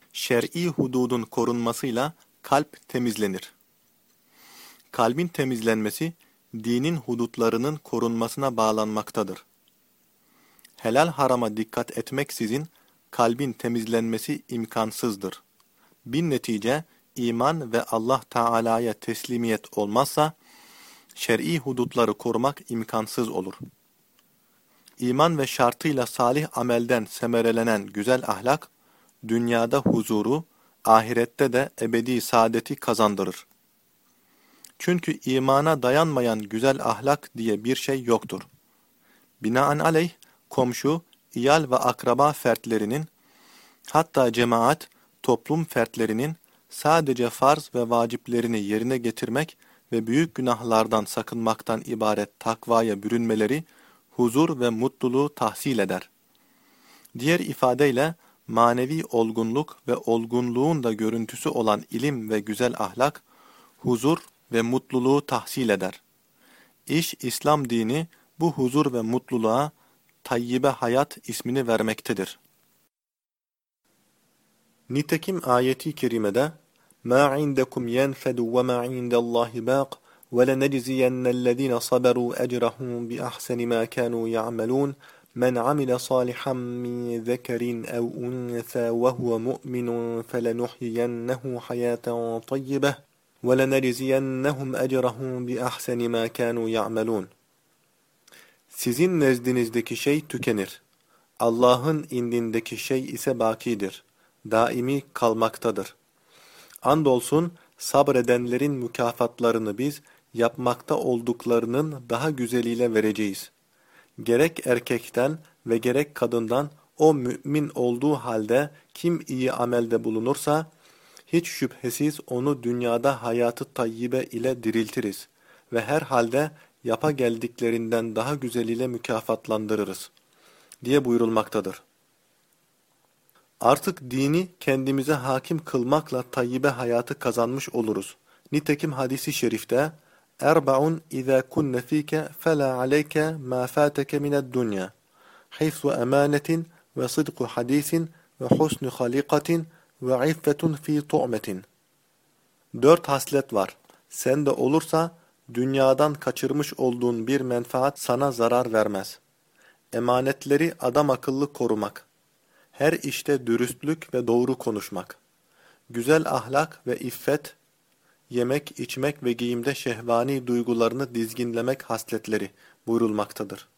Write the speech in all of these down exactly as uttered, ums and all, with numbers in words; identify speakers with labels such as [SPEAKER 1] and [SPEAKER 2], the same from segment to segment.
[SPEAKER 1] şer'i hududun korunmasıyla kalp temizlenir. Kalbin temizlenmesi, dinin hudutlarının korunmasına bağlanmaktadır. Helal harama dikkat etmeksizin, kalbin temizlenmesi imkansızdır. Bin netice, iman ve Allah Teala'ya teslimiyet olmazsa, şer'i hudutları korumak imkansız olur. İman ve şartıyla salih amelden semerelenen güzel ahlak, dünyada huzuru, ahirette de ebedi saadeti kazandırır. Çünkü imana dayanmayan güzel ahlak diye bir şey yoktur. Binaenaleyh, komşu, iyal ve akraba fertlerinin, hatta cemaat, toplum fertlerinin sadece farz ve vaciplerini yerine getirmek ve büyük günahlardan sakınmaktan ibaret takvaya bürünmeleri, huzur ve mutluluğu tahsil eder. Diğer ifadeyle, manevi olgunluk ve olgunluğun da görüntüsü olan ilim ve güzel ahlak, huzur ve mutluluğu tahsil eder. İş, İslam dini bu huzur ve mutluluğa tayyibe hayat ismini vermektedir. Nitekim ayeti kerimede مَا عِنْدَكُمْ يَنْفَدُ وَمَا عِنْدَ اللّٰهِ بَاقٍ وَلَنَجْزِيَنَّ الَّذ۪ينَ صَبَرُوا أَجْرَهُمْ بِأَحْسَنِ مَا كَانُوا يَعْمَلُونَ مَنْ عَمِلَ صَالِحًا مِنْ ذَكَرٍ أَوْ أُنْثَى وَهُوَ مُؤْمِنٌ فَلَنُحْيِيَنَّهُ حَيَاةً طَيِّبَةً وَلَنَجْزِيَنَّهُمْ أَجْرَهُمْ بِأَحْسَنِ مَا كَانُوا يَعْمَلُونَ. Sizin nezdinizdeki şey tükenir. Allah'ın indindeki şey ise bakidir. Daimi kalmaktadır. Andolsun sabredenlerin mükafatlarını biz yapmakta olduklarının daha güzeliyle vereceğiz. Gerek erkekten ve gerek kadından o mümin olduğu halde kim iyi amelde bulunursa, hiç şüphesiz onu dünyada hayatı tayyibe ile diriltiriz ve her halde yapa geldiklerinden daha güzeliyle mükafatlandırırız diye buyurulmaktadır. Artık dini kendimize hakim kılmakla tayyibe hayatı kazanmış oluruz. Nitekim hadisi şerifte Erbaun izâ kunne fîke felâ aleyke mâ fâteke mined-dunya hifzu emânetin ve sıdku hadisin ve husnu halikatin ve iffetun fî tu'metin. Dört haslet var. Sende olursa dünyadan kaçırmış olduğun bir menfaat sana zarar vermez. Emanetleri adam akıllı korumak. Her işte dürüstlük ve doğru konuşmak. Güzel ahlak ve iffet, yemek, içmek ve giyimde şehvani duygularını dizginlemek hasletleri buyurulmaktadır.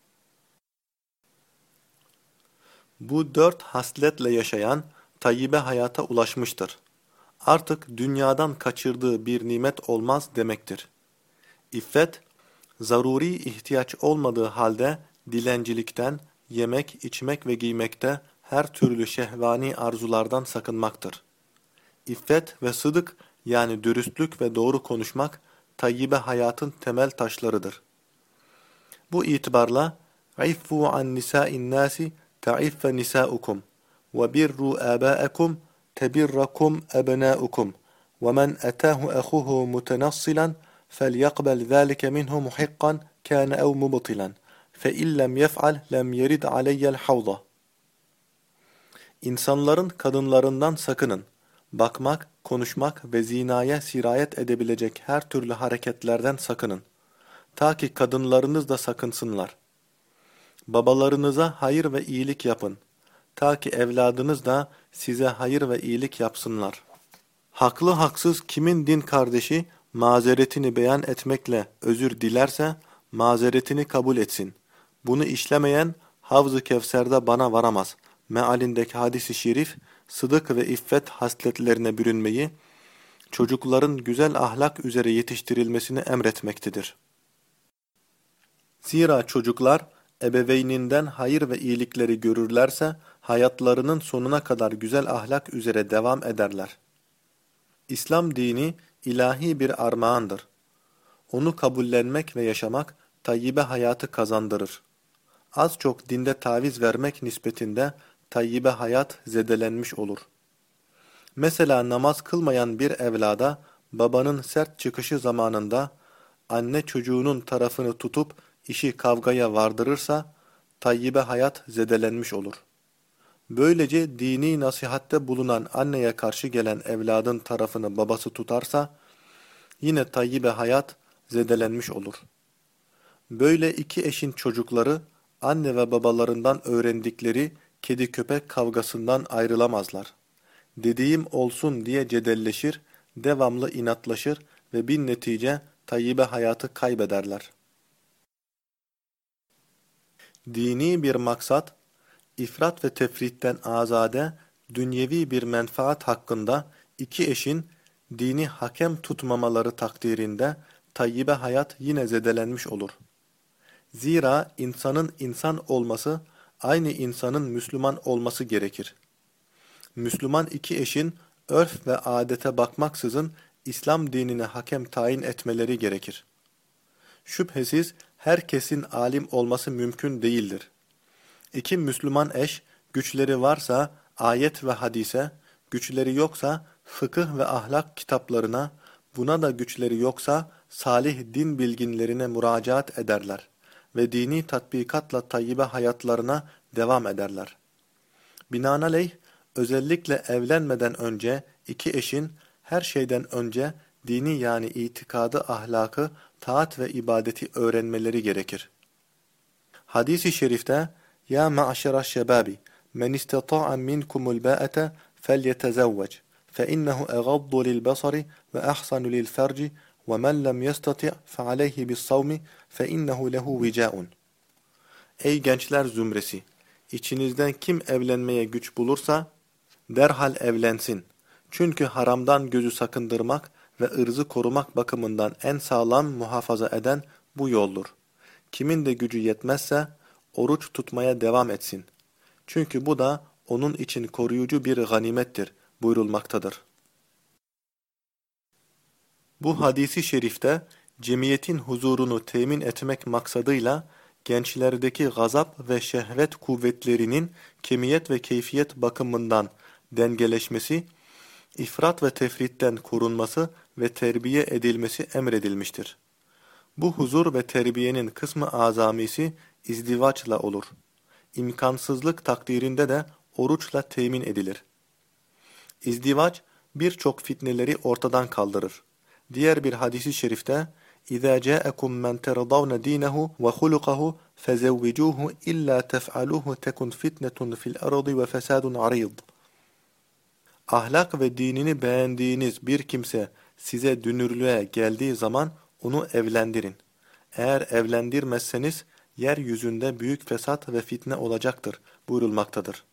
[SPEAKER 1] Bu dört hasletle yaşayan tayyibe hayata ulaşmıştır. Artık dünyadan kaçırdığı bir nimet olmaz demektir. İffet, zaruri ihtiyaç olmadığı halde dilencilikten, yemek, içmek ve giymekte her türlü şehvani arzulardan sakınmaktır. İffet ve sıdık yani dürüstlük ve doğru konuşmak tayyibe hayatın temel taşlarıdır. Bu itibarla "İffu an nisâ'in nâsi te'iffe nisâ'ukum ve birru âbâekum tebirrakum ebnâ'ukum ve men etâhu ehûhu mutenassilan فَلْيَقْبَلْ ذَٰلِكَ مِنْهُ مُحِقًّا كَانَ اَوْ مُبْطِلًا فَاِنْ لَمْ يَفْعَلْ لَمْ يَرِدْ عَلَيَّ الْحَوْضَ. İnsanların kadınlarından sakının. Bakmak, konuşmak ve zinaya sirayet edebilecek her türlü hareketlerden sakının. Ta ki kadınlarınız da sakınsınlar. Babalarınıza hayır ve iyilik yapın. Ta ki evladınız da size hayır ve iyilik yapsınlar. Haklı haksız kimin din kardeşi mazeretini beyan etmekle özür dilerse mazeretini kabul etsin. Bunu işlemeyen Havz-ı Kevser'de bana varamaz. Mealindeki hadis-i şerif, sıdık ve iffet hasletlerine bürünmeyi, çocukların güzel ahlak üzere yetiştirilmesini emretmektedir. Zira çocuklar ebeveyninden hayır ve iyilikleri görürlerse hayatlarının sonuna kadar güzel ahlak üzere devam ederler. İslam dini ilahi bir armağandır. Onu kabullenmek ve yaşamak tayyibe hayatı kazandırır. Az çok dinde taviz vermek nispetinde tayyibe hayat zedelenmiş olur. Mesela namaz kılmayan bir evlada babanın sert çıkışı zamanında anne çocuğunun tarafını tutup işi kavgaya vardırırsa tayyibe hayat zedelenmiş olur. Böylece dini nasihatte bulunan anneye karşı gelen evladın tarafını babası tutarsa, yine tayyibe hayat zedelenmiş olur. Böyle iki eşin çocukları, anne ve babalarından öğrendikleri kedi köpek kavgasından ayrılamazlar. Dediğim olsun diye cedelleşir, devamlı inatlaşır ve bin netice tayyibe hayatı kaybederler. Dini bir maksat, ifrat ve tefritten azade, dünyevi bir menfaat hakkında iki eşin dini hakem tutmamaları takdirinde tayyibe hayat yine zedelenmiş olur. Zira insanın insan olması, aynı insanın Müslüman olması gerekir. Müslüman iki eşin örf ve adete bakmaksızın İslam dinine hakem tayin etmeleri gerekir. Şüphesiz herkesin alim olması mümkün değildir. İki Müslüman eş, güçleri varsa ayet ve hadise, güçleri yoksa fıkıh ve ahlak kitaplarına, buna da güçleri yoksa salih din bilginlerine müracaat ederler ve dini tatbikatla tayyibe hayatlarına devam ederler. Binaenaleyh, özellikle evlenmeden önce iki eşin her şeyden önce dini yani itikadı, ahlakı, taat ve ibadeti öğrenmeleri gerekir. Hadis-i şerifte "Ya ma'şera şebabi, men istata'a minkumul ba'ate felyetezevvec, fe innehu egaddu lil basari ve ahsanu lil ferci ve men lem yestati' fe aleyhi bis savmi fe innehu lehu vica'un." Ey gençler zümresi! İçinizden kim evlenmeye güç bulursa derhal evlensin. Çünkü haramdan gözü sakındırmak ve ırzı korumak bakımından en sağlam muhafaza eden bu yoldur. Kimin de gücü yetmezse oruç tutmaya devam etsin. Çünkü bu da onun için koruyucu bir ganimettir buyurulmaktadır. Bu hadisi şerifte cemiyetin huzurunu temin etmek maksadıyla gençlerdeki gazap ve şehvet kuvvetlerinin kemiyet ve keyfiyet bakımından dengeleşmesi, ifrat ve tefritten korunması ve terbiye edilmesi emredilmiştir. Bu huzur ve terbiyenin kısmı azamisi izdivaçla olur. İmkansızlık takdirinde de oruçla temin edilir. İzdivaç birçok fitneleri ortadan kaldırır. Diğer bir hadisi şerifte اِذَا جَاءَكُمْ مَنْ تَرَضَوْنَ دِينَهُ وَخُلُقَهُ فَزَوِّجُوهُ إِلَّا تَفْعَلُوهُ تَكُنْ فِتْنَةٌ فِي الْأَرْضِ وَفَسَادٌ عَرِيضٌ. Ahlak ve dinini beğendiğiniz bir kimse size dünürlüğe geldiği zaman onu evlendirin. Eğer evlendirmezseniz yeryüzünde büyük fesat ve fitne olacaktır buyurulmaktadır.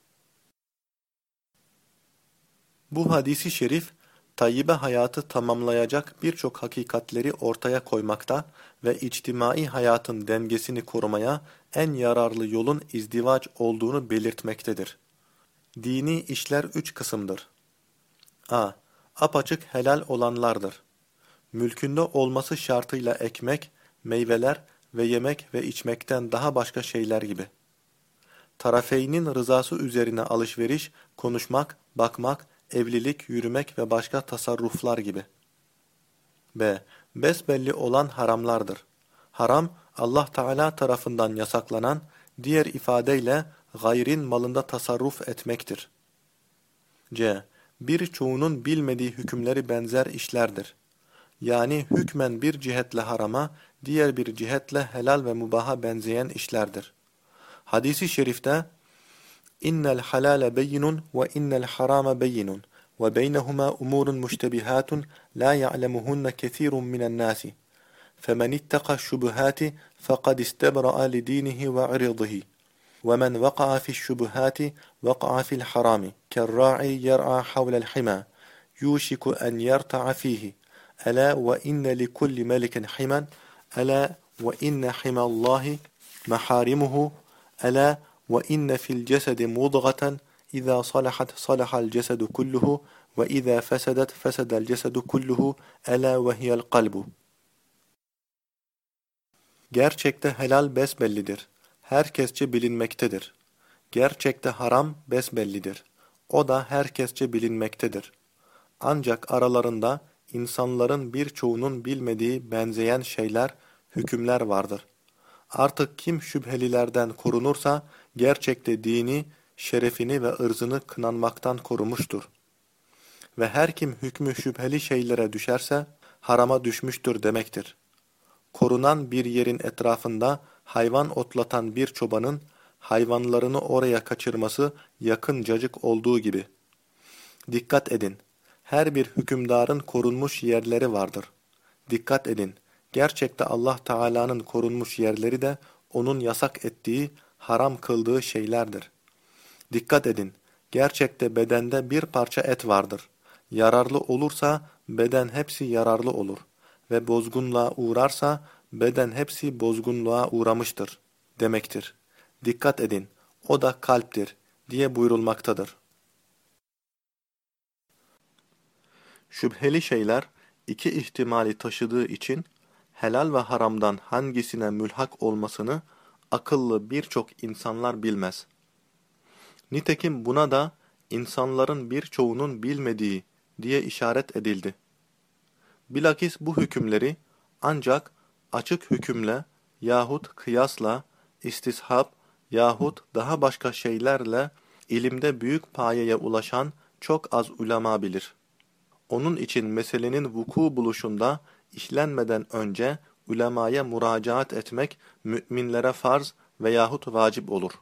[SPEAKER 1] Bu hadisi şerif, tayyibe hayatı tamamlayacak birçok hakikatleri ortaya koymakta ve içtimai hayatın dengesini korumaya en yararlı yolun izdivaç olduğunu belirtmektedir. Dini işler üç kısımdır. A. Apaçık helal olanlardır. Mülkünde olması şartıyla ekmek, meyveler ve yemek ve içmekten daha başka şeyler gibi. Tarafeynin rızası üzerine alışveriş, konuşmak, bakmak, evlilik, yürümek ve başka tasarruflar gibi. B. Besbelli olan haramlardır. Haram, Allah Teala tarafından yasaklanan, diğer ifadeyle gayrin malında tasarruf etmektir. C. Birçoğunun bilmediği hükümleri benzer işlerdir. Yani hükmen bir cihetle harama, diğer bir cihetle helal ve mubaha benzeyen işlerdir. Hadis-i şerifte İnnel halale beyinun ve innel harame beyinun ve beynehuma umurun müştebihatun la ya'lemuhunne kethirun minen nasi. Femen ittaka şubuhati fekad istebra'a li dinihi ve irdihi. Ve men vaka'a fi'ş-şubuhati vaka'a fi'l-harami. Kerra'i yer'a havlel hima. Yuşiku en yerta'a fihi. Ela ve inne li kulli melikin himan. Ela ve inne himallahi maharimuhu. Ela وَإِنَّ فِي الْجَسَدِ مُضْغَةً إِذَا صَلَحَتْ صَلَحَ الْجَسَدُ كُلُّهُ وَإِذَا فَسَدَتْ فَسَدَ الْجَسَدُ كُلُّهُ أَلَا وَهِيَ الْقَلْبُ. Gerçekte helal besbellidir. Herkesçe bilinmektedir. Gerçekte haram besbellidir. O da herkesçe bilinmektedir. Ancak aralarında insanların birçoğunun bilmediği benzeyen şeyler, hükümler vardır. Artık kim şüphelilerden korunursa gerçekte dini, şerefini ve ırzını kınanmaktan korumuştur. Ve her kim hükmü şüpheli şeylere düşerse, harama düşmüştür demektir. Korunan bir yerin etrafında hayvan otlatan bir çobanın, hayvanlarını oraya kaçırması yakıncacık olduğu gibi. Dikkat edin, her bir hükümdarın korunmuş yerleri vardır. Dikkat edin, gerçekte Allah Teala'nın korunmuş yerleri de onun yasak ettiği, haram kıldığı şeylerdir. Dikkat edin, gerçekte bedende bir parça et vardır. Yararlı olursa beden hepsi yararlı olur ve bozgunluğa uğrarsa beden hepsi bozgunluğa uğramıştır demektir. Dikkat edin, o da kalptir diye buyurulmaktadır. Şüpheli şeyler iki ihtimali taşıdığı için helal ve haramdan hangisine mülhak olmasını akıllı birçok insanlar bilmez. Nitekim buna da insanların birçoğunun bilmediği diye işaret edildi. Bilakis bu hükümleri ancak açık hükümle yahut kıyasla, istishab yahut daha başka şeylerle ilimde büyük payeye ulaşan çok az ulema bilir. Onun için meselenin vuku buluşunda işlenmeden önce ulemaya müracaat etmek müminlere farz veyahut vacip olur.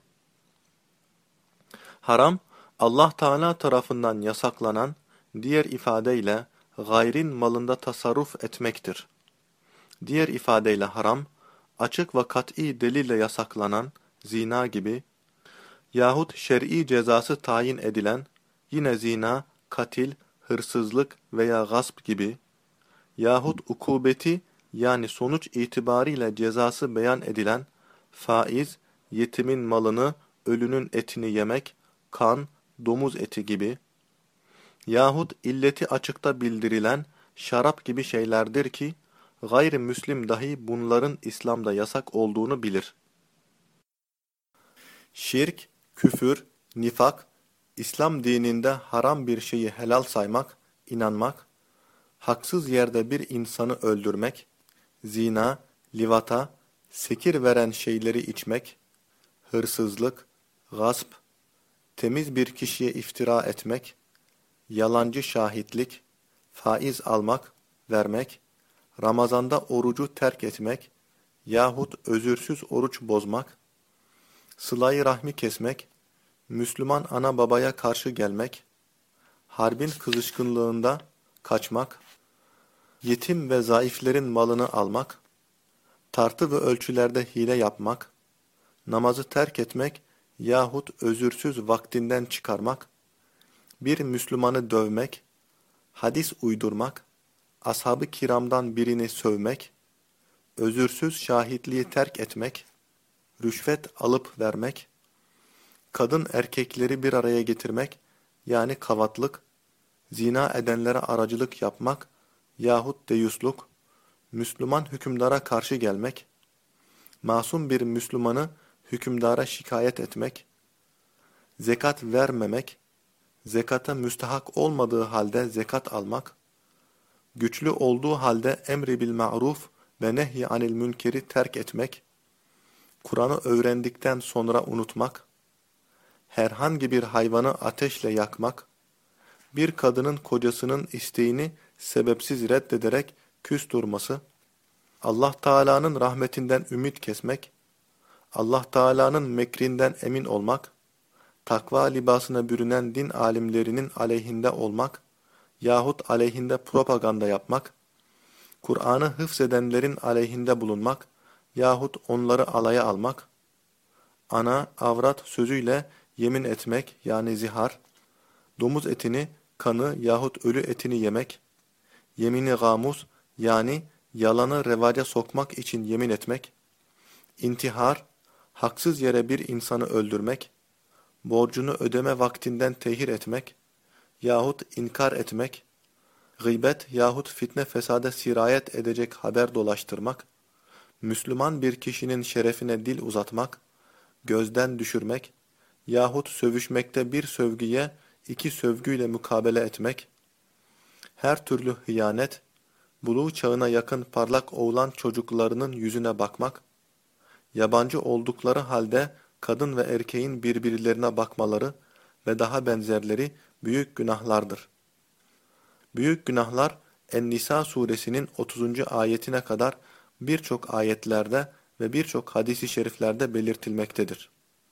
[SPEAKER 1] Haram, Allah Teala tarafından yasaklanan, diğer ifadeyle gayrin malında tasarruf etmektir. Diğer ifadeyle haram, açık ve kat'i delille yasaklanan, zina gibi, yahut şer'i cezası tayin edilen, yine zina, katil, hırsızlık veya gasp gibi, yahut ukubeti yani sonuç itibariyle cezası beyan edilen, faiz, yetimin malını, ölünün etini yemek, kan, domuz eti gibi, yahut illeti açıkta bildirilen şarap gibi şeylerdir ki, gayrimüslim dahi bunların İslam'da yasak olduğunu bilir. Şirk, küfür, nifak, İslam dininde haram bir şeyi helal saymak, inanmak, haksız yerde bir insanı öldürmek, zina, livata, sekir veren şeyleri içmek, hırsızlık, gasp, temiz bir kişiye iftira etmek, yalancı şahitlik, faiz almak, vermek, Ramazanda orucu terk etmek yahut özürsüz oruç bozmak, sıla-i rahmi kesmek, Müslüman ana babaya karşı gelmek, harbin kızışkınlığında kaçmak, yetim ve zayıflerin malını almak, tartı ve ölçülerde hile yapmak, namazı terk etmek yahut özürsüz vaktinden çıkarmak, bir Müslümanı dövmek, hadis uydurmak, ashab-ı kiramdan birini sövmek, özürsüz şahitliği terk etmek, rüşvet alıp vermek, kadın erkekleri bir araya getirmek yani kavatlık, zina edenlere aracılık yapmak yahut deyusluk, Müslüman hükümdara karşı gelmek, masum bir Müslümanı hükümdara şikayet etmek, zekat vermemek, zekata müstahak olmadığı halde zekat almak, güçlü olduğu halde emri bil ma'ruf ve nehy anil münkeri terk etmek, Kur'an'ı öğrendikten sonra unutmak, herhangi bir hayvanı ateşle yakmak, bir kadının kocasının isteğini sebepsiz reddederek küs durması, Allah Teala'nın rahmetinden ümit kesmek, Allah Teala'nın mekrinden emin olmak, takva libasına bürünen din alimlerinin aleyhinde olmak yahut aleyhinde propaganda yapmak, Kur'an'ı hıfzedenlerin aleyhinde bulunmak yahut onları alaya almak, ana, avrat sözüyle yemin etmek yani zihar, domuz etini, kanı yahut ölü etini yemek, yemini gamus yani yalanı revaca sokmak için yemin etmek, intihar, haksız yere bir insanı öldürmek, borcunu ödeme vaktinden tehir etmek yahut inkar etmek, gıybet yahut fitne fesada sirayet edecek haber dolaştırmak, Müslüman bir kişinin şerefine dil uzatmak, gözden düşürmek yahut sövüşmekte bir sövgüye iki sövgüyle mukabele etmek, her türlü hıyanet, buluğ çağına yakın parlak oğlan çocuklarının yüzüne bakmak, yabancı oldukları halde kadın ve erkeğin birbirlerine bakmaları ve daha benzerleri büyük günahlardır. Büyük günahlar En-Nisa suresinin otuzuncu ayetine kadar birçok ayetlerde ve birçok hadis-i şeriflerde belirtilmektedir.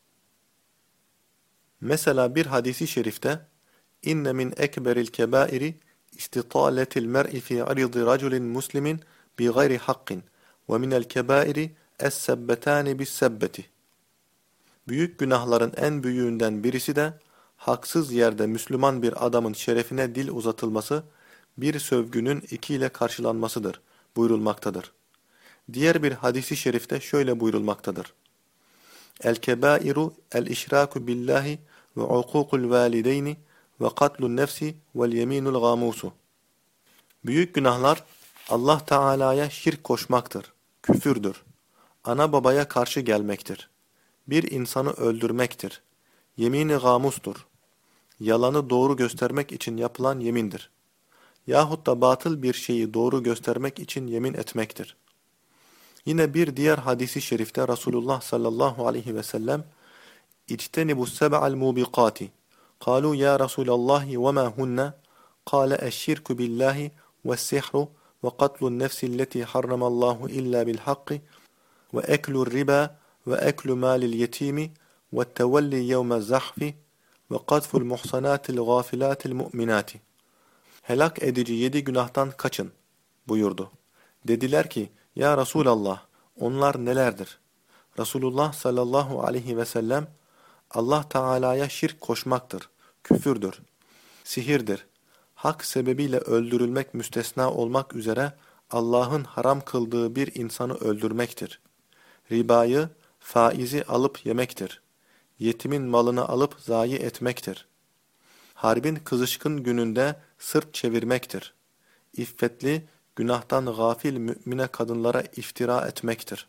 [SPEAKER 1] Mesela bir hadis-i şerifte inne min ekberil kebairi istitaletil mer'i fi aridi raculin muslimin bi gayri hakkin ve minel kebairi es-sebbetani bis-sebbeti. Büyük günahların en büyüğünden birisi de haksız yerde Müslüman bir adamın şerefine dil uzatılması, bir sövgünün iki ile karşılanmasıdır buyurulmaktadır. Diğer bir hadisi şerifte şöyle buyurulmaktadır. El-kebairu el-işraku billahi ve ukukul valideyni ve katlun nefsi vel yeminul gamusu. Büyük günahlar Allah Teala'ya şirk koşmaktır, küfürdür, ana babaya karşı gelmektir, bir insanı öldürmektir, yemini gamustur, yalanı doğru göstermek için yapılan yemindir, yahut da batıl bir şeyi doğru göstermek için yemin etmektir. Yine bir diğer hadisi şerifte Resulullah sallallahu aleyhi ve sellem İctenibus seb'al mubiqati. Kalu ya Resulallah ve ma hunne? Kale eşşirku billahi ve's-sihru ve katlun nefsi alleti harramallahu illa bil hakki ve eklur riba ve eklu malil yetimi ve tevelli yevmez zahfi ve kadful muhsanatil gafilatil mu'minati. Helak edici yedi günahtan kaçın buyurdu. Dediler ki ya Resulallah onlar nelerdir? Resulullah sallallahu aleyhi ve sellem Allah Teala'ya şirk koşmaktır, küfürdür, sihirdir, hak sebebiyle öldürülmek müstesna olmak üzere Allah'ın haram kıldığı bir insanı öldürmektir. Ribayı, faizi alıp yemektir. Yetimin malını alıp zayi etmektir. Harbin kızışkın gününde sırt çevirmektir. İffetli, günahtan gafil mümine kadınlara iftira etmektir.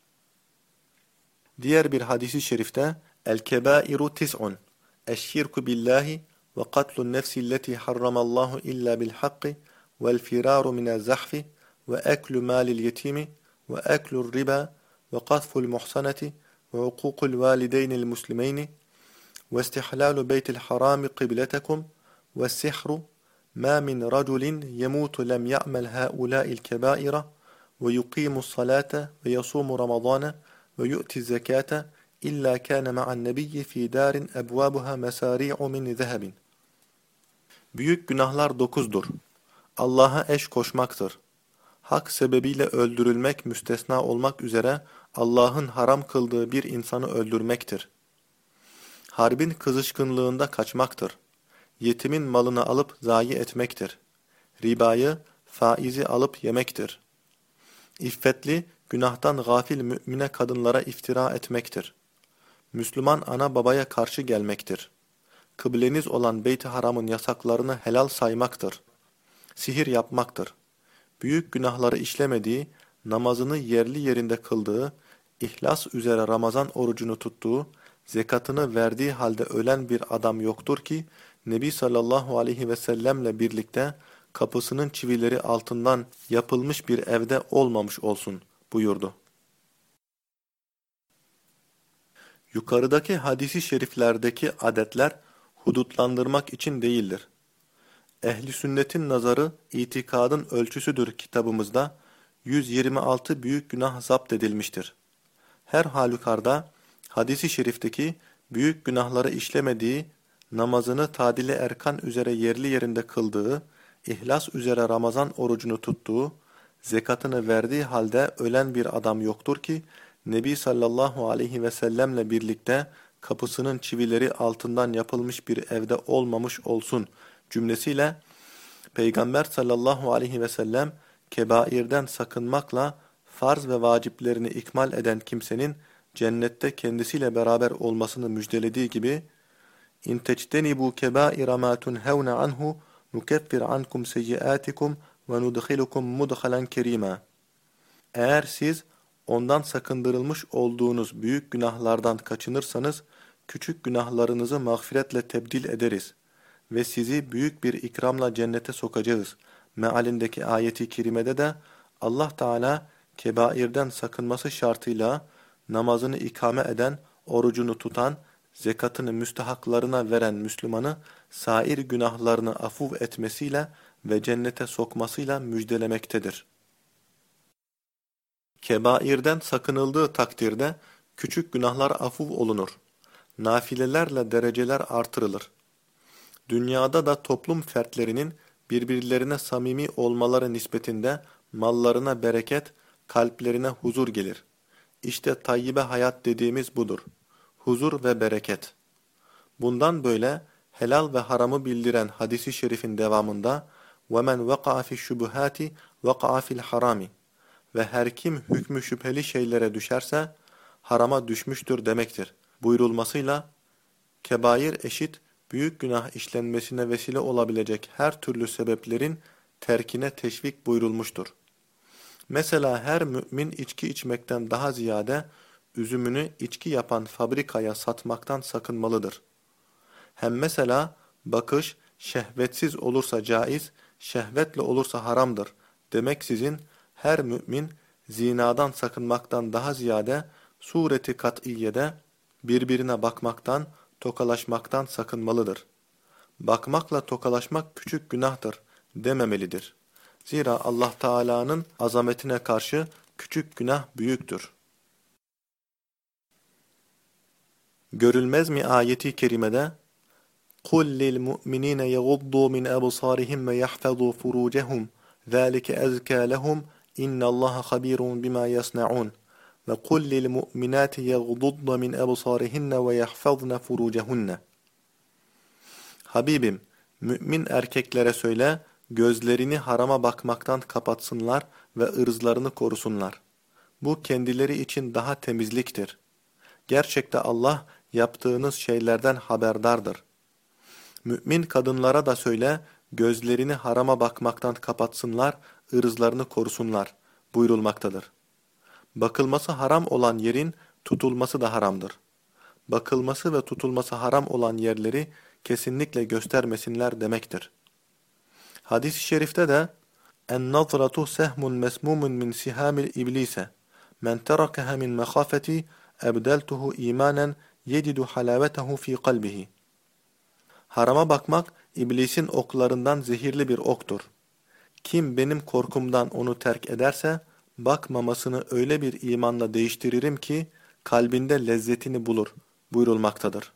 [SPEAKER 1] Diğer bir hadisi şerifte El-kebairu tis'un eşşirku billahi ve katlun nefsi alleti harramallahu illa bil hakki vel firaru minel zahfi ve eklu malil yetimi ve eklu riba ve kadful muhsanati ve hukukul valideynil muslimeyni ve istihlalu beytil harami kıbletekum ve sihru ma min raculin yemutu lem ya'mel haulâ'il kebaira ve yuqimus salate ve yasumu ramadana ve yu'ti zekate İlla kâne ma'an nebiyyi fî dârin ebvâbuha mesâri'u min zehebin. Büyük günahlar dokuzdur. Allah'a eş koşmaktır. Hak sebebiyle öldürülmek müstesna olmak üzere Allah'ın haram kıldığı bir insanı öldürmektir. Harbin kızışkınlığında kaçmaktır. Yetimin malını alıp zayi etmektir. Ribayı, faizi alıp yemektir. İffetli, günahtan gafil mümine kadınlara iftira etmektir. Müslüman ana babaya karşı gelmektir. Kıbleniz olan Beyt-i Haram'ın yasaklarını helal saymaktır. Sihir yapmaktır. Büyük günahları işlemediği, namazını yerli yerinde kıldığı, ihlas üzere Ramazan orucunu tuttuğu, zekatını verdiği halde ölen bir adam yoktur ki, Nebi sallallahu aleyhi ve sellemle birlikte kapısının çivileri altından yapılmış bir evde olmamış olsun buyurdu. Yukarıdaki hadisi şeriflerdeki adetler hudutlandırmak için değildir. Ehli sünnetin nazarı itikadın ölçüsüdür kitabımızda yüz yirmi altı büyük günah zapt edilmiştir. Her halükarda hadisi şerifteki büyük günahları işlemediği, namazını tadili erkan üzere yerli yerinde kıldığı, ihlas üzere Ramazan orucunu tuttuğu, zekatını verdiği halde ölen bir adam yoktur ki, Nebi sallallahu aleyhi ve sellemle birlikte kapısının çivileri altından yapılmış bir evde olmamış olsun cümlesiyle, Peygamber sallallahu aleyhi ve sellem kebairden sakınmakla farz ve vaciplerini ikmal eden kimsenin cennette kendisiyle beraber olmasını müjdelediği gibi, İn tectenibu kebaira ma tunhevne anhu nukeffir ankum seyyiatikum ve nudkhilukum mudkhalen kerima. Eğer siz ondan sakındırılmış olduğunuz büyük günahlardan kaçınırsanız, küçük günahlarınızı mağfiretle tebdil ederiz ve sizi büyük bir ikramla cennete sokacağız. Mealindeki ayeti kerimede de Allah Teala kebairden sakınması şartıyla namazını ikame eden, orucunu tutan, zekatını müstahaklarına veren Müslümanı sair günahlarını afuv etmesiyle ve cennete sokmasıyla müjdelemektedir. Kebairden sakınıldığı takdirde küçük günahlar afuv olunur. Nafilelerle dereceler artırılır. Dünyada da toplum fertlerinin birbirlerine samimi olmaları nispetinde mallarına bereket, kalplerine huzur gelir. İşte tayyibe hayat dediğimiz budur. Huzur ve bereket. Bundan böyle helal ve haramı bildiren hadisi şerifin devamında وَمَنْ وَقَعَ فِي الشُّبُهَاتِ وَقَعَ فِي الْحَرَامِ ve her kim hükmü şüpheli şeylere düşerse harama düşmüştür demektir buyurulmasıyla kebair eşit büyük günah işlenmesine vesile olabilecek her türlü sebeplerin terkine teşvik buyurulmuştur. Mesela her mümin içki içmekten daha ziyade üzümünü içki yapan fabrikaya satmaktan sakınmalıdır. Hem mesela bakış şehvetsiz olursa caiz, şehvetle olursa haramdır demeksizin her mümin zinadan sakınmaktan daha ziyade sureti kat'iyede birbirine bakmaktan, tokalaşmaktan sakınmalıdır. Bakmakla tokalaşmak küçük günahtır dememelidir. Zira Allah Teala'nın azametine karşı küçük günah büyüktür. Görülmez mi ayeti kerimede قُلْ لِلْمُؤْمِنِينَ يَغُضُّوا مِنْ أَبْصَارِهِمْ وَيَحْفَظُوا فُرُوجَهُمْ ذَلِكَ أَزْكَى لَهُمْ إِنَّ اللَّهَ خَبِيرٌ بِمَا يَصْنَعُونَ وَقُلْ لِلْمُؤْمِنَاتِ يَغْضُضْنَ مِنْ أَبْصَارِهِنَّ وَيَحْفَظْنَ فُرُوجَهُنَّ Habibim, mümin erkeklere söyle, gözlerini harama bakmaktan kapatsınlar ve ırzlarını korusunlar. Bu kendileri için daha temizliktir. Gerçekte Allah yaptığınız şeylerden haberdardır. Mümin kadınlara da söyle, gözlerini harama bakmaktan kapatsınlar, ırzlarını korusunlar buyurulmaktadır. Bakılması haram olan yerin tutulması da haramdır. Bakılması ve tutulması haram olan yerleri kesinlikle göstermesinler demektir. Hadis-i şerifte de "En-nazratu sehmun mesmumun min sihamil iblise. Men terakaha min mehafeti ebdeltuhu imanen yecidu halavetehu fi kalbihi." Harama bakmak iblisin oklarından zehirli bir oktur. Kim benim korkumdan onu terk ederse bakmamasını öyle bir imanla değiştiririm ki kalbinde lezzetini bulur buyurulmaktadır.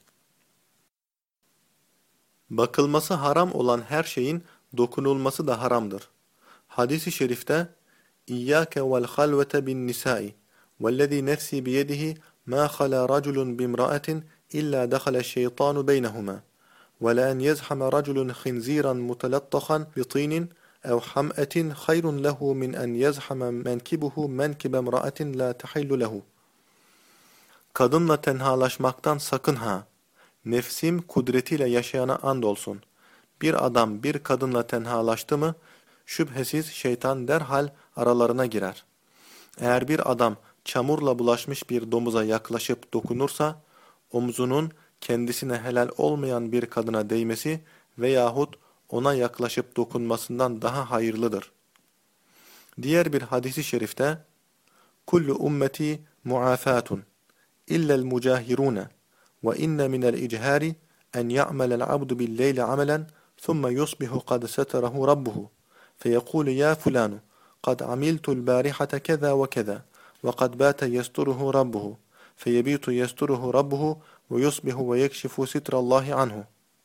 [SPEAKER 1] Bakılması haram olan her şeyin dokunulması da haramdır. Hadis-i şerifte İyyâke vel halvete bin nisâi vellezî nefsî biyedihi mâ halâ raculun bimra'atin illâ dehale şeytanu beynehumâ ve la en yezhame raculun khinzîran mutelattahan bitînin ev ham'etin hayrun lehu min en yezhame menkibuhu menkibe mra'atin la tehillu lehu. Kadınla tenhalaşmaktan sakın ha. Nefsim kudretiyle yaşayana andolsun. Bir adam bir kadınla tenhalaştı mı, şüphesiz şeytan derhal aralarına girer. Eğer bir adam çamurla bulaşmış bir domuza yaklaşıp dokunursa, omzunun kendisine helal olmayan bir kadına değmesi veyahut ona yaklaşıp dokunmasından daha hayırlıdır. Diğer bir hadisi şerifte, "Kullu ummeti muafatun illa'l mucahirun ve inne minel ichari en ya'mala'l abdu bil-leyli amelen thumma yusbihu kad satarahu rabbuhu feyekulu ya fulanu kad amiltu'l barihata keza ve keza ve kad bata yasturuhu rabbuhu feyebitu yasturuhu rabbuhu ve yusbihu ve yekşifu sitrallahi anhu."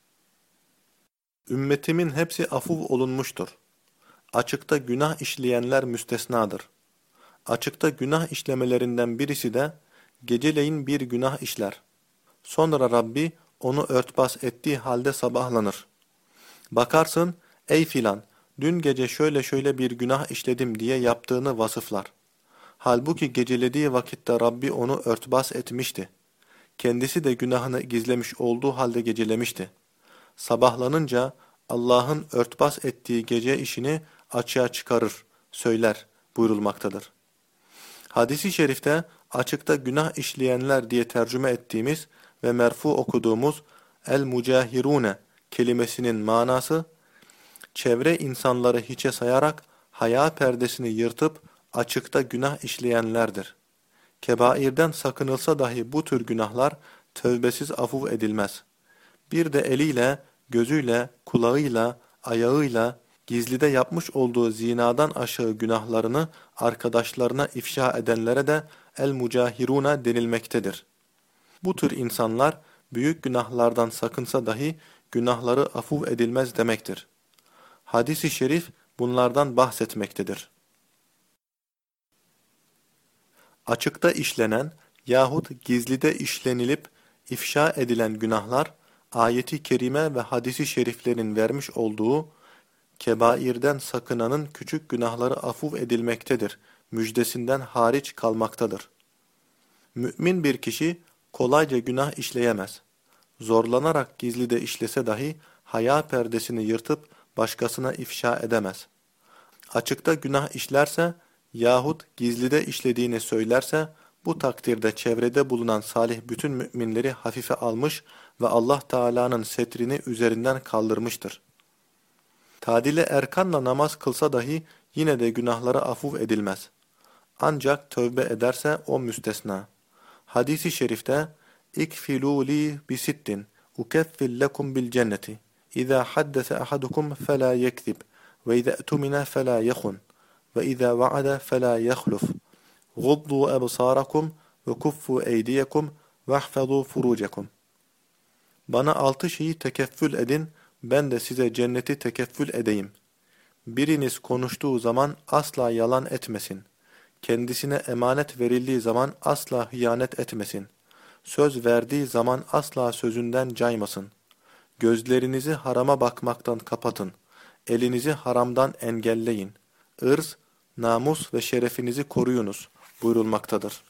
[SPEAKER 1] Ümmetimin hepsi afuv olunmuştur. Açıkta günah işleyenler müstesnadır. Açıkta günah işlemelerinden birisi de geceleyin bir günah işler. Sonra Rabbi onu örtbas ettiği halde sabahlanır. Bakarsın, ey filan, dün gece şöyle şöyle bir günah işledim diye yaptığını vasıflar. Halbuki gecelediği vakitte Rabbi onu örtbas etmişti. Kendisi de günahını gizlemiş olduğu halde gecelemişti. Sabahlanınca Allah'ın örtbas ettiği gece işini açığa çıkarır, söyler buyurulmaktadır. Hadis-i şerifte açıkta günah işleyenler diye tercüme ettiğimiz ve merfu okuduğumuz el-mucahirune kelimesinin manası, çevre insanları hiçe sayarak haya perdesini yırtıp açıkta günah işleyenlerdir. Kebairden sakınılsa dahi bu tür günahlar tövbesiz afuv edilmez. Bir de eliyle, gözüyle, kulağıyla, ayağıyla, gizlide yapmış olduğu zinadan aşağı günahlarını arkadaşlarına ifşa edenlere de el-mucahiruna denilmektedir. Bu tür insanlar büyük günahlardan sakınsa dahi günahları afuv edilmez demektir. Hadis-i şerif bunlardan bahsetmektedir. Açıkta işlenen yahut gizlide işlenilip ifşa edilen günahlar, ayeti kerime ve hadisi şeriflerin vermiş olduğu kebairden sakınanın küçük günahları afuv edilmektedir müjdesinden hariç kalmaktadır. Mümin bir kişi kolayca günah işleyemez. Zorlanarak gizlide işlese dahi haya perdesini yırtıp başkasına ifşa edemez. Açıkta günah işlerse yahut gizlide işlediğini söylerse bu takdirde çevrede bulunan salih bütün müminleri hafife almış ve Allah Teala'nın setrini üzerinden kaldırmıştır. Tadile erkanla namaz kılsa dahi yine de günahları afuv edilmez. Ancak tövbe ederse o müstesna. Hadis-i şerifte "İkfilû li bisittin ukeffil lekum bil cenneti İzâ haddese ahadukum felâ yekzib ve izâ etumine felâ yehun ve izâ va'ada felâ yehluf guddû ebsârakum ve kuffû eydiyekum vahfazû furucekum." Bana altı şeyi tekeffül edin, ben de size cenneti tekeffül edeyim. Biriniz konuştuğu zaman asla yalan etmesin. Kendisine emanet verildiği zaman asla hıyanet etmesin. Söz verdiği zaman asla sözünden caymasın. Gözlerinizi harama bakmaktan kapatın. Elinizi haramdan engelleyin. Irz, namus ve şerefinizi koruyunuz buyurulmaktadır.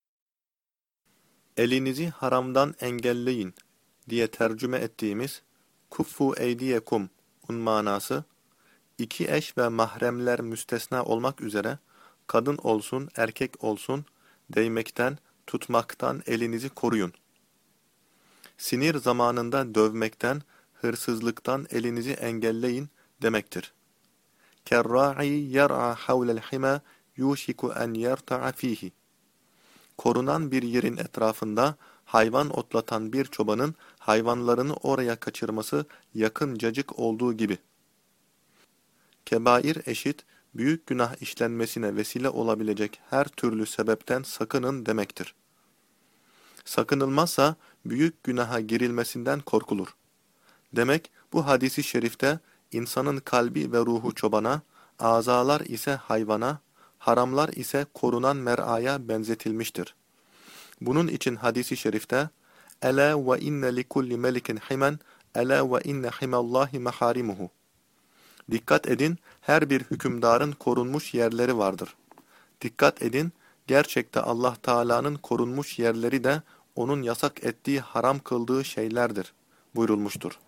[SPEAKER 1] Elinizi haramdan engelleyin diye tercüme ettiğimiz kuffu eydiyekum un manası, iki eş ve mahremler müstesna olmak üzere kadın olsun erkek olsun değmekten, tutmaktan elinizi koruyun. Sinir zamanında dövmekten, hırsızlıktan elinizi engelleyin demektir. Kerra'i yer'a havlel hima yuşiku en yerta'a fihi. Korunan bir yerin etrafında hayvan otlatan bir çobanın hayvanlarını oraya kaçırması yakıncacık olduğu gibi. Kebair eşit, büyük günah işlenmesine vesile olabilecek her türlü sebepten sakının demektir. Sakınılmazsa büyük günaha girilmesinden korkulur. Demek bu hadisi şerifte insanın kalbi ve ruhu çobana, azalar ise hayvana, haramlar ise korunan mer'aya benzetilmiştir. Bunun için hadisi şerifte "Ela ve inne likulli melikin himen, ela ve inne himallahi maharimuhu." Dikkat edin, her bir hükümdarın korunmuş yerleri vardır. Dikkat edin, gerçekte Allah Teala'nın korunmuş yerleri de onun yasak ettiği, haram kıldığı şeylerdir buyurulmuştur.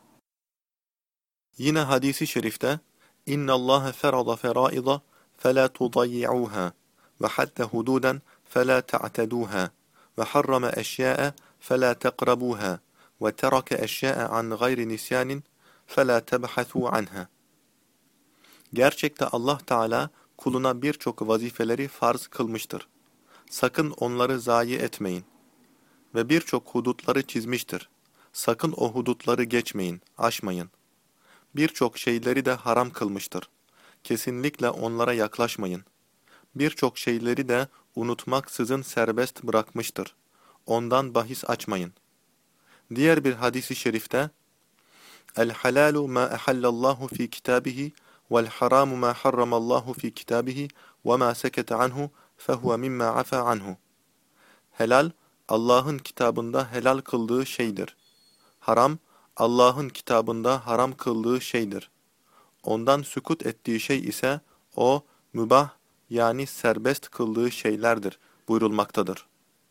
[SPEAKER 1] Yine hadisi şerifte "İnna Allahe ferada feraida fela tudayyi'uha ve hatta hududan fela ta'teduha ve harrama eşya'a fela taqrabuha ve teraka eşya'a an gayri nisyanin fela tebhathu anha." Gerçekte Allah Teala kuluna birçok vazifeleri farz kılmıştır. Sakın onları zayi etmeyin. Ve birçok hudutları çizmiştir. Sakın o hudutları geçmeyin, aşmayın. Birçok şeyleri de haram kılmıştır. Kesinlikle onlara yaklaşmayın. Birçok şeyleri de unutmaksızın serbest bırakmıştır. Ondan bahis açmayın. Diğer bir hadisi şerifte "El-halalu ma ehallallahu fi kitabihi vel-haramu ma harramallahu fi kitabihi ve ma sekete anhu fehuve mimma afa anhu." Helal, Allah'ın kitabında helal kıldığı şeydir. Haram, Allah'ın kitabında haram kıldığı şeydir. Ondan sükut ettiği şey ise o mübah yani serbest kıldığı şeylerdir buyurulmaktadır.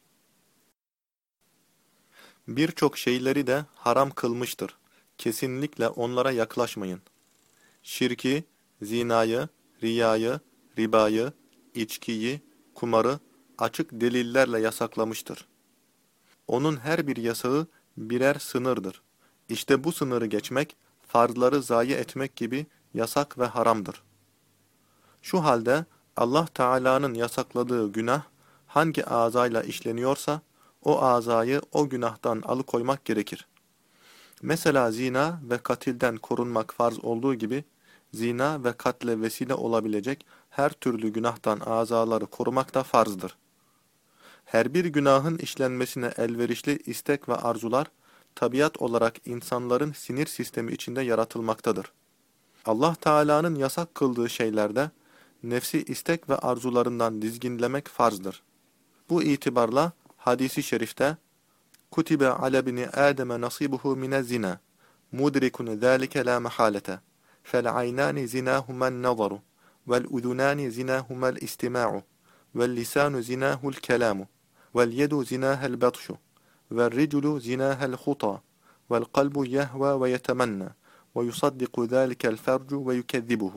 [SPEAKER 1] Birçok şeyleri de haram kılmıştır. Kesinlikle onlara yaklaşmayın. Şirki, zinayı, riyayı, ribayı, içkiyi, kumarı açık delillerle yasaklamıştır. Onun her bir yasağı birer sınırdır. İşte bu sınırı geçmek, farzları zayi etmek gibi yasak ve haramdır. Şu halde Allah Teala'nın yasakladığı günah, hangi azayla işleniyorsa, o azayı o günahtan alıkoymak gerekir. Mesela zina ve katilden korunmak farz olduğu gibi, zina ve katle vesile olabilecek her türlü günahtan azaları korumak da farzdır. Her bir günahın işlenmesine elverişli istek ve arzular, tabiat olarak insanların sinir sistemi içinde yaratılmaktadır. Allah Teala'nın yasak kıldığı şeylerde, nefsi istek ve arzularından dizginlemek farzdır. Bu itibarla hadisi şerifte, كُتِبَ عَلَى بْنِ آدَمَ نَصِيبُهُ مِنَ الزِّنَا مُدْرِكٌ ذَٰلِكَ لَا مَحَالَةَ فَالْعَيْنَانِ زِنَاهُمَا النَّظَرُ وَالْأُذُنَانِ زِنَاهُمَا الْاِسْتِمَاعُ وَاللِّسَانُ زِنَاهُ الْكَلَامُ وَالْيَدُ زِنَاهَا الْبَطْشُ وَالرِّجُلُ زِنَاهَا الْخُطَى وَالْقَلْبُ يَهْوَى وَيَتَمَنَّى وَيُصَدِّقُ ذَٰلِكَ الْفَرْجُ وَيُكَذِّبُهُ.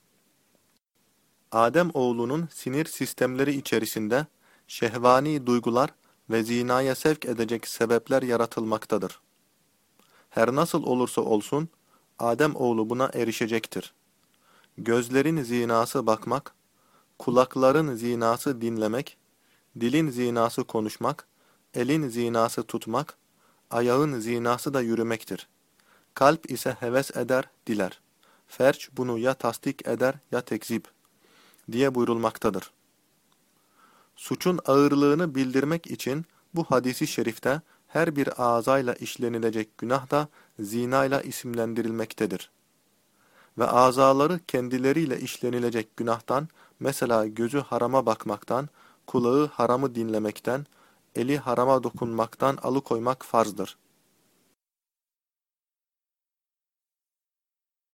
[SPEAKER 1] Adem oğlunun sinir sistemleri içerisinde şehvani duygular ve zinaya sevk edecek sebepler yaratılmaktadır. Her nasıl olursa olsun, Adem oğlu buna erişecektir. Gözlerin zinası bakmak, kulakların zinası dinlemek, dilin zinası konuşmak, elin zinası tutmak, ayağın zinası da yürümektir. Kalp ise heves eder, diler. Ferç bunu ya tasdik eder ya tekzip diye buyurulmaktadır. Suçun ağırlığını bildirmek için bu hadisi şerifte her bir azayla işlenilecek günah da zinayla isimlendirilmektedir. Ve azaları kendileriyle işlenilecek günahtan, mesela gözü harama bakmaktan, kulağı haramı dinlemekten, eli harama dokunmaktan alıkoymak farzdır.